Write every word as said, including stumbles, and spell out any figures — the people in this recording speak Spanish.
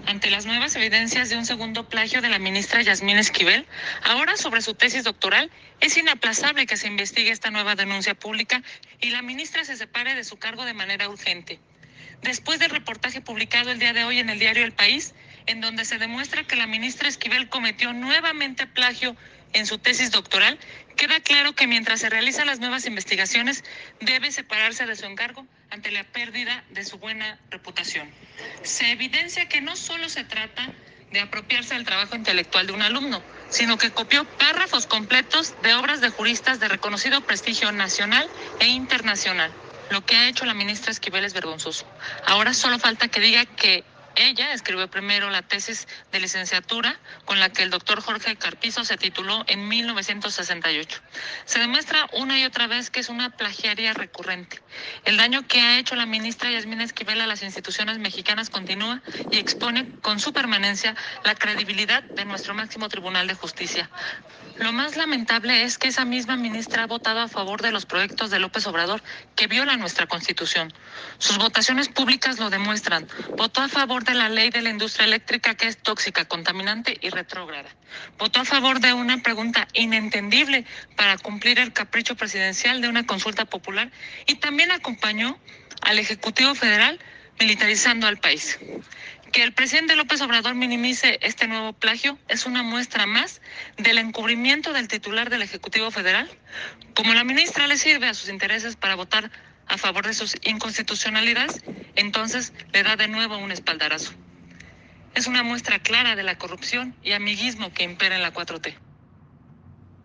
Ante las nuevas evidencias de un segundo plagio de la ministra Yasmín Esquivel, ahora sobre su tesis doctoral, es inaplazable que se investigue esta nueva denuncia pública y la ministra se separe de su cargo de manera urgente. Después del reportaje publicado el día de hoy en el diario El País, en donde se demuestra que la ministra Esquivel cometió nuevamente plagio en su tesis doctoral, queda claro que mientras se realizan las nuevas investigaciones, debe separarse de su encargo ante la pérdida de su buena reputación. Se evidencia que no solo se trata de apropiarse del trabajo intelectual de un alumno, sino que copió párrafos completos de obras de juristas de reconocido prestigio nacional e internacional. Lo que ha hecho la ministra Esquivel es vergonzoso. Ahora solo falta que diga que ella escribió primero la tesis de licenciatura con la que el doctor Jorge Carpizo se tituló en mil novecientos sesenta y ocho. Se demuestra una y otra vez que es una plagiaria recurrente. El daño que ha hecho la ministra Yasmín Esquivel a las instituciones mexicanas continúa y expone con su permanencia la credibilidad de nuestro máximo Tribunal de Justicia. Lo más lamentable es que esa misma ministra ha votado a favor de los proyectos de López Obrador que violan nuestra Constitución. Sus votaciones públicas lo demuestran. Votó a favor de la ley de la industria eléctrica que es tóxica, contaminante y retrógrada. Votó a favor de una pregunta inentendible para cumplir el capricho presidencial de una consulta popular y también acompañó al Ejecutivo Federal militarizando al país. Que el presidente López Obrador minimice este nuevo plagio es una muestra más del encubrimiento del titular del Ejecutivo Federal. Como la ministra le sirve a sus intereses para votar a favor de sus inconstitucionalidades, entonces le da de nuevo un espaldarazo. Es una muestra clara de la corrupción y amiguismo que impera en la cuatro T.